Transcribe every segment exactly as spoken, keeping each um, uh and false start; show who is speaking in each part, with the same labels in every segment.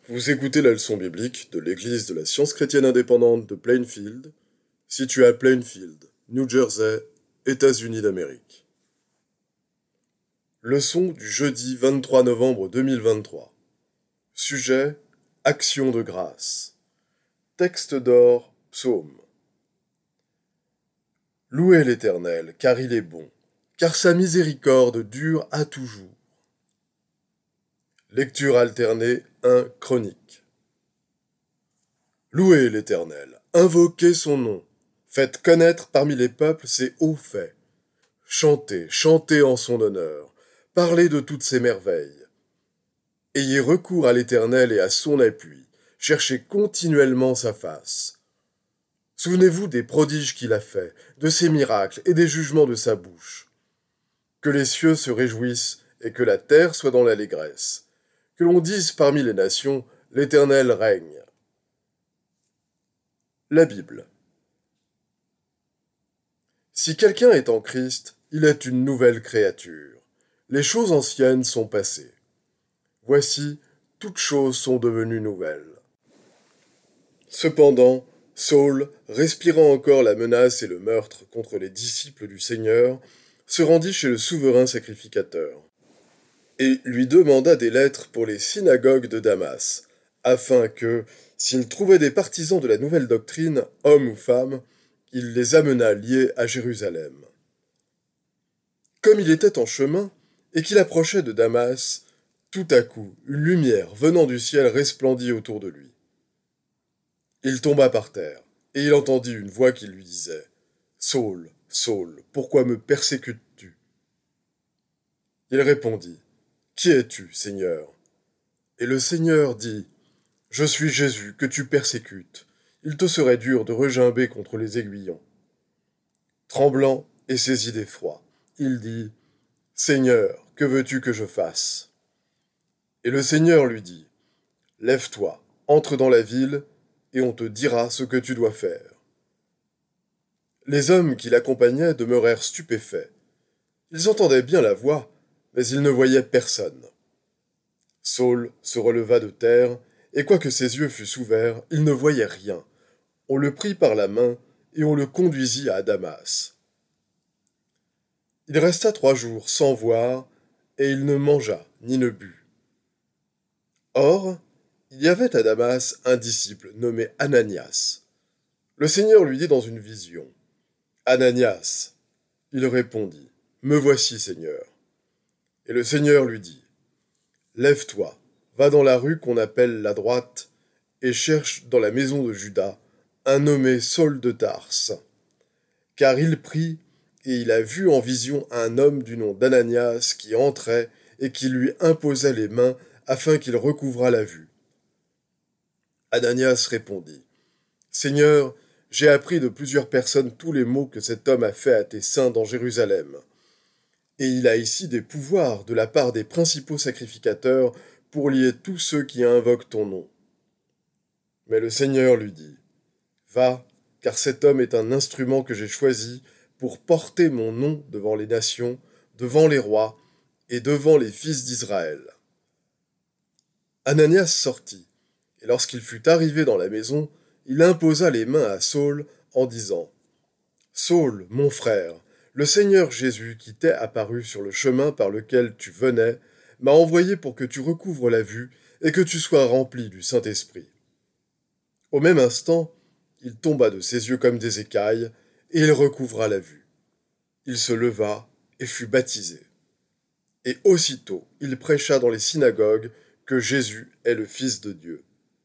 Speaker 1: Vous écoutez la leçon biblique de l'Église de la Science chrétienne indépendante de Plainfield, située à Plainfield, New Jersey, États-Unis d'Amérique. Leçon du jeudi vingt-trois novembre deux mille vingt-trois. Sujet : Action de grâce. Texte d'or, psaume. Louez l'Éternel, car il est bon, car sa miséricorde dure à toujours. Lecture alternée un Chronique. Louez l'Éternel, invoquez son nom, faites connaître parmi les peuples ses hauts faits. Chantez, chantez en son honneur, parlez de toutes ses merveilles. Ayez recours à l'Éternel et à son appui, cherchez continuellement sa face. Souvenez-vous des prodiges qu'il a faits, de ses miracles et des jugements de sa bouche. Que les cieux se réjouissent et que la terre soit dans l'allégresse. Que l'on dise parmi les nations, l'Éternel règne. La Bible. Si quelqu'un est en Christ, il est une nouvelle créature. Les choses anciennes sont passées. Voici, toutes choses sont devenues nouvelles. Cependant, Saul, respirant encore la menace et le meurtre contre les disciples du Seigneur, se rendit chez le souverain sacrificateur et lui demanda des lettres pour les synagogues de Damas, afin que, s'il trouvait des partisans de la nouvelle doctrine, hommes ou femmes, il les amenât liés à Jérusalem. Comme il était en chemin, et qu'il approchait de Damas, tout à coup, une lumière venant du ciel resplendit autour de lui. Il tomba par terre, et il entendit une voix qui lui disait « Saul, Saul, pourquoi me persécutes-tu » Il répondit « Qui es-tu, Seigneur » Et le Seigneur dit « Je suis Jésus que tu persécutes. Il te serait dur de regimber contre les aiguillons. » Tremblant et saisi d'effroi, il dit « Seigneur, que veux-tu que je fasse » Et le Seigneur lui dit « Lève-toi, entre dans la ville, et on te dira ce que tu dois faire. » Les hommes qui l'accompagnaient demeurèrent stupéfaits. Ils entendaient bien la voix, mais ils ne voyaient personne. Saul se releva de terre, et quoique ses yeux fussent ouverts, il ne voyait rien. On le prit par la main, et on le conduisit à Damas. Il resta trois jours sans voir, et il ne mangea ni ne but. Or, il y avait à Damas un disciple nommé Ananias. Le Seigneur lui dit dans une vision, « Ananias !» Il répondit, « Me voici, Seigneur. » Et le Seigneur lui dit, « Lève-toi, va dans la rue qu'on appelle la droite, et cherche dans la maison de Judas un nommé Saul de Tarse. Car il prie, et il a vu en vision un homme du nom d'Ananias qui entrait et qui lui imposait les mains afin qu'il recouvrât la vue. » Ananias répondit, « Seigneur, j'ai appris de plusieurs personnes tous les maux que cet homme a fait à tes saints dans Jérusalem. Et il a ici des pouvoirs de la part des principaux sacrificateurs pour lier tous ceux qui invoquent ton nom. » Mais le Seigneur lui dit, « Va, car cet homme est un instrument que j'ai choisi pour porter mon nom devant les nations, devant les rois et devant les fils d'Israël. » Ananias sortit, et lorsqu'il fut arrivé dans la maison, il imposa les mains à Saul en disant, « Saul, mon frère, le Seigneur Jésus qui t'est apparu sur le chemin par lequel tu venais, m'a envoyé pour que tu recouvres la vue et que tu sois rempli du Saint-Esprit. » Au même instant, il tomba de ses yeux comme des écailles, et il recouvra la vue. Il se leva et fut baptisé. Et aussitôt, il prêcha dans les synagogues que Jésus est le Fils de Dieu.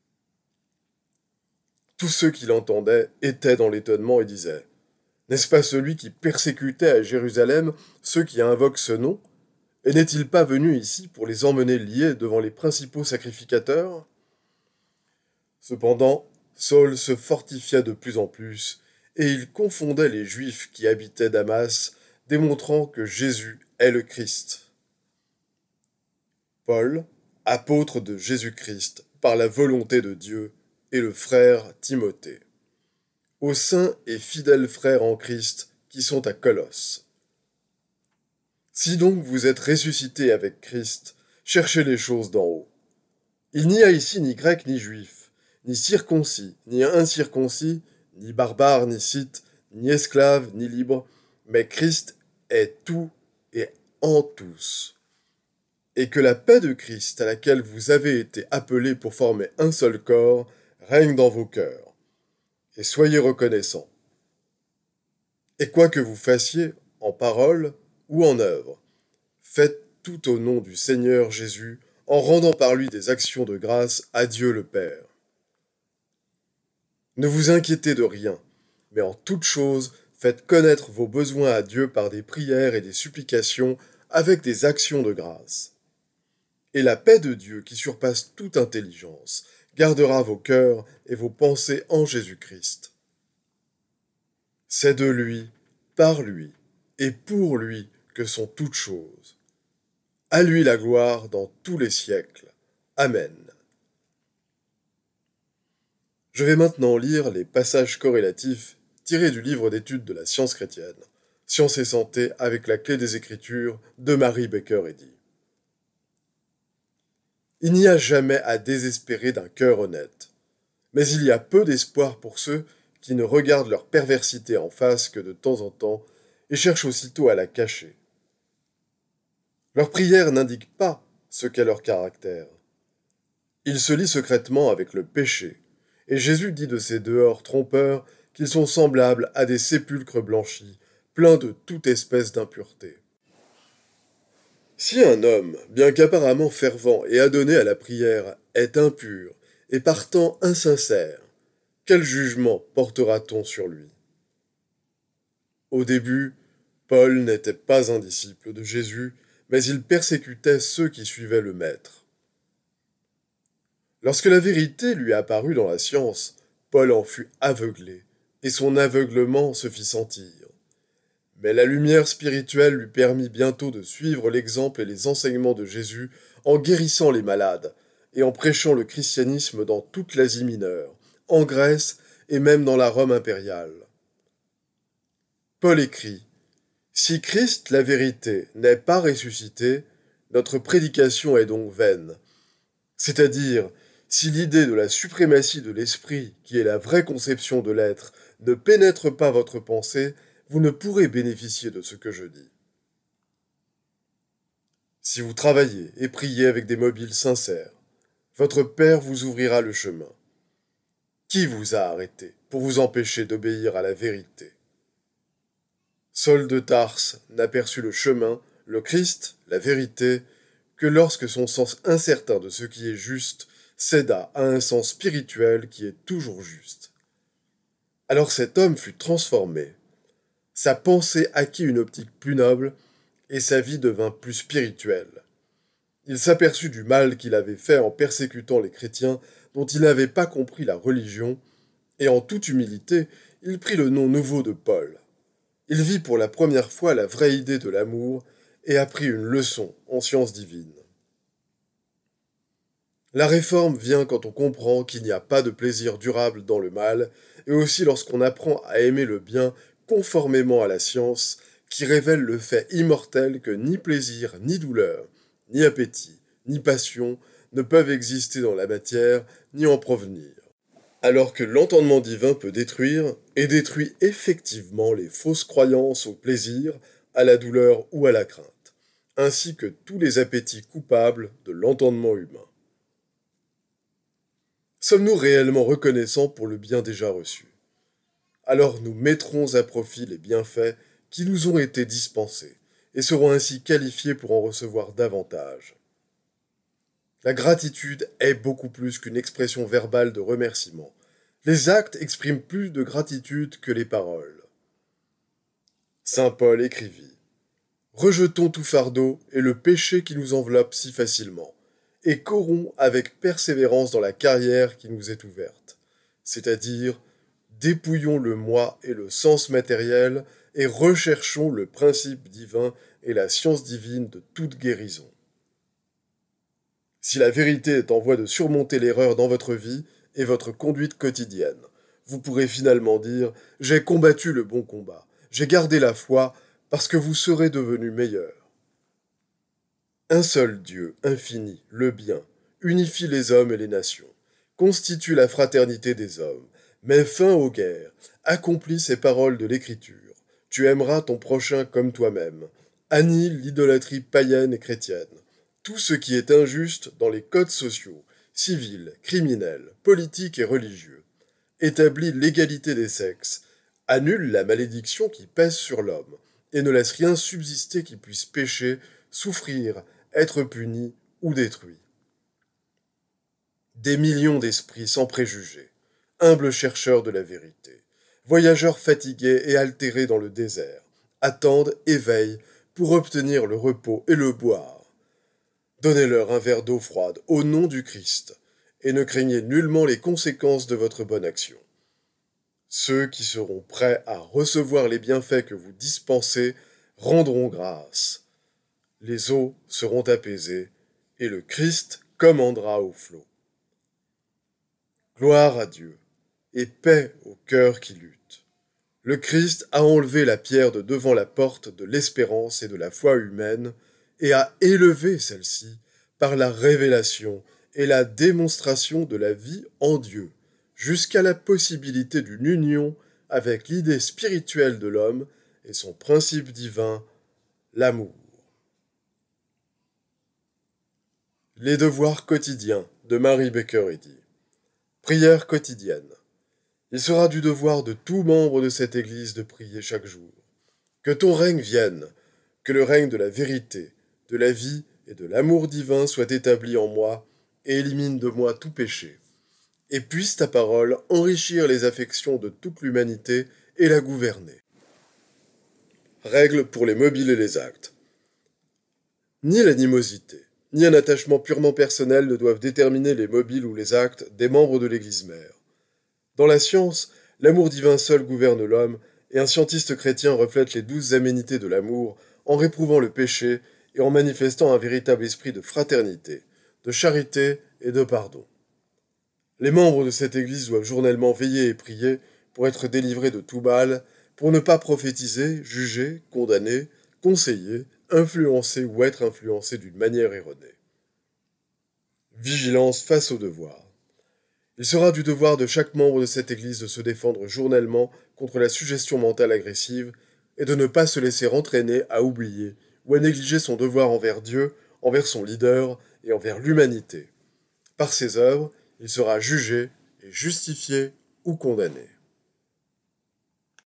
Speaker 1: Tous ceux qui l'entendaient étaient dans l'étonnement et disaient, « N'est-ce pas celui qui persécutait à Jérusalem ceux qui invoquent ce nom? Et n'est-il pas venu ici pour les emmener liés devant les principaux sacrificateurs ?» Cependant, Saul se fortifia de plus en plus, et il confondait les Juifs qui habitaient Damas, démontrant que Jésus est le Christ. Paul, apôtre de Jésus-Christ par la volonté de Dieu, et le frère Timothée. Aux saints et fidèles frères en Christ qui sont à Colosse. Si donc vous êtes ressuscités avec Christ, cherchez les choses d'en haut, Il n'y a ici ni grec ni juif, ni circoncis, ni incirconcis, ni barbare, ni scythe, ni esclave, ni libre, mais Christ est tout et en tous. Et que la paix de Christ, à laquelle vous avez été appelés pour former un seul corps, règne dans vos cœurs. Et soyez reconnaissants. Et quoi que vous fassiez, en parole ou en œuvre, faites tout au nom du Seigneur Jésus, en rendant par lui des actions de grâce à Dieu le Père. Ne vous inquiétez de rien, mais en toute chose, faites connaître vos besoins à Dieu par des prières et des supplications avec des actions de grâce. Et la paix de Dieu, qui surpasse toute intelligence, gardera vos cœurs et vos pensées en Jésus-Christ. C'est de lui, par lui et pour lui que sont toutes choses. À lui la gloire dans tous les siècles. Amen. Je vais maintenant lire les passages corrélatifs tirés du livre d'études de la science chrétienne, Science et santé avec la clé des Écritures de Mary Baker Eddy. Il n'y a jamais à désespérer d'un cœur honnête, mais il y a peu d'espoir pour ceux qui ne regardent leur perversité en face que de temps en temps et cherchent aussitôt à la cacher. Leur prière n'indique pas ce qu'est leur caractère. Ils se lient secrètement avec le péché, et Jésus dit de ces dehors trompeurs qu'ils sont semblables à des sépulcres blanchis, pleins de toute espèce d'impureté. Si un homme, bien qu'apparemment fervent et adonné à la prière, est impur et partant insincère, quel jugement portera-t-on sur lui ? Au début, Paul n'était pas un disciple de Jésus, mais il persécutait ceux qui suivaient le Maître. Lorsque la vérité lui apparut dans la science, Paul en fut aveuglé, et son aveuglement se fit sentir. Mais la lumière spirituelle lui permit bientôt de suivre l'exemple et les enseignements de Jésus en guérissant les malades et en prêchant le christianisme dans toute l'Asie mineure, en Grèce et même dans la Rome impériale. Paul écrit « Si Christ, la vérité, n'est pas ressuscité, notre prédication est donc vaine. » C'est-à-dire, si l'idée de la suprématie de l'esprit, qui est la vraie conception de l'être, ne pénètre pas votre pensée, vous ne pourrez bénéficier de ce que je dis. Si vous travaillez et priez avec des mobiles sincères, votre Père vous ouvrira le chemin. Qui vous a arrêté pour vous empêcher d'obéir à la vérité ? Saul de Tarse n'aperçut le chemin, le Christ, la vérité, que lorsque son sens incertain de ce qui est juste céda à un sens spirituel qui est toujours juste. Alors cet homme fut transformé. Sa pensée acquit une optique plus noble, et sa vie devint plus spirituelle. Il s'aperçut du mal qu'il avait fait en persécutant les chrétiens dont il n'avait pas compris la religion, et en toute humilité, il prit le nom nouveau de Paul. Il vit pour la première fois la vraie idée de l'amour et apprit une leçon en sciences divines. La réforme vient quand on comprend qu'il n'y a pas de plaisir durable dans le mal, et aussi lorsqu'on apprend à aimer le bien conformément à la science, qui révèle le fait immortel que ni plaisir, ni douleur, ni appétit, ni passion ne peuvent exister dans la matière, ni en provenir. Alors que l'entendement divin peut détruire, et détruit effectivement les fausses croyances au plaisir, à la douleur ou à la crainte, ainsi que tous les appétits coupables de l'entendement humain. Sommes-nous réellement reconnaissants pour le bien déjà reçu ? Alors nous mettrons à profit les bienfaits qui nous ont été dispensés, et seront ainsi qualifiés pour en recevoir davantage. La gratitude est beaucoup plus qu'une expression verbale de remerciement. Les actes expriment plus de gratitude que les paroles. Saint Paul écrivit « Rejetons tout fardeau et le péché qui nous enveloppe si facilement, et courons avec persévérance dans la carrière qui nous est ouverte, c'est-à-dire dépouillons le moi et le sens matériel et recherchons le principe divin et la science divine de toute guérison. Si la vérité est en voie de surmonter l'erreur dans votre vie et votre conduite quotidienne, vous pourrez finalement dire « J'ai combattu le bon combat, j'ai gardé la foi parce que vous serez devenu meilleur. » Un seul Dieu, infini, le bien, unifie les hommes et les nations, constitue la fraternité des hommes, met fin aux guerres, accomplit ces paroles de l'Écriture. Tu aimeras ton prochain comme toi-même, annihile l'idolâtrie païenne et chrétienne, tout ce qui est injuste dans les codes sociaux, civils, criminels, politiques et religieux, établit l'égalité des sexes, annule la malédiction qui pèse sur l'homme, et ne laisse rien subsister qui puisse pécher, souffrir, être puni ou détruit. Des millions d'esprits sans préjugés, humbles chercheurs de la vérité, voyageurs fatigués et altérés dans le désert, attendent et veillent pour obtenir le repos et le boire. Donnez-leur un verre d'eau froide au nom du Christ, et ne craignez nullement les conséquences de votre bonne action. Ceux qui seront prêts à recevoir les bienfaits que vous dispensez rendront grâce. Les eaux seront apaisées, et le Christ commandera aux flots. Gloire à Dieu, et paix au cœur qui lutte. Le Christ a enlevé la pierre de devant la porte de l'espérance et de la foi humaine, et a élevé celle-ci par la révélation et la démonstration de la vie en Dieu, jusqu'à la possibilité d'une union avec l'idée spirituelle de l'homme et son principe divin, l'amour. Les devoirs quotidiens de Mary Baker Eddy. Prière quotidienne. Il sera du devoir de tout membre de cette Église de prier chaque jour. Que ton règne vienne, que le règne de la vérité, de la vie et de l'amour divin soit établi en moi et élimine de moi tout péché. Et puisse ta parole enrichir les affections de toute l'humanité et la gouverner. Règles pour les mobiles et les actes. Ni l'animosité, ni un attachement purement personnel ne doivent déterminer les mobiles ou les actes des membres de l'Église mère. Dans la science, l'amour divin seul gouverne l'homme, et un scientiste chrétien reflète les douze aménités de l'amour en réprouvant le péché et en manifestant un véritable esprit de fraternité, de charité et de pardon. Les membres de cette Église doivent journellement veiller et prier pour être délivrés de tout mal, pour ne pas prophétiser, juger, condamner, conseiller, influencer ou être influencés d'une manière erronée. Vigilance face au devoir. Il sera du devoir de chaque membre de cette Église de se défendre journellement contre la suggestion mentale agressive et de ne pas se laisser entraîner à oublier ou à négliger son devoir envers Dieu, envers son leader et envers l'humanité. Par ses œuvres, il sera jugé et justifié ou condamné.